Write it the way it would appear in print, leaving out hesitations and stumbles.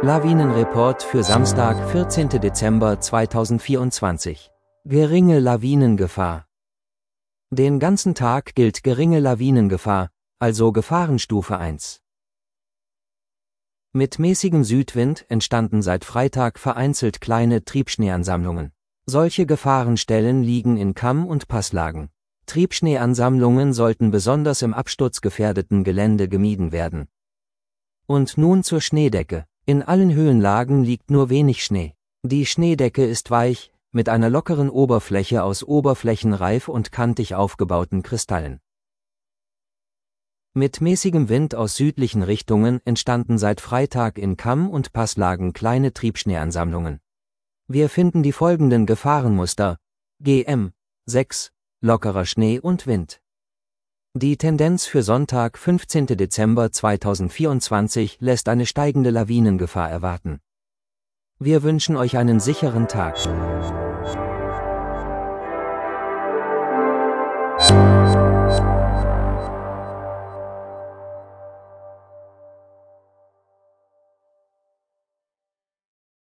Lawinenreport für Samstag, 14. Dezember 2024. Geringe Lawinengefahr. Den ganzen Tag gilt geringe Lawinengefahr, also Gefahrenstufe 1. Mit mäßigem Südwind entstanden seit Freitag vereinzelt kleine Triebschneeansammlungen. Solche Gefahrenstellen liegen in Kamm- und Passlagen. Triebschneeansammlungen sollten besonders im absturzgefährdeten Gelände gemieden werden. Und nun zur Schneedecke. In allen Höhenlagen liegt nur wenig Schnee. Die Schneedecke ist weich, mit einer lockeren Oberfläche aus oberflächenreif und kantig aufgebauten Kristallen. Mit mäßigem Wind aus südlichen Richtungen entstanden seit Freitag in Kamm- und Passlagen kleine Triebschneeansammlungen. Wir finden die folgenden Gefahrenmuster: GM 6, lockerer Schnee und Wind. Die Tendenz für Sonntag, 15. Dezember 2024 lässt eine steigende Lawinengefahr erwarten. Wir wünschen euch einen sicheren Tag.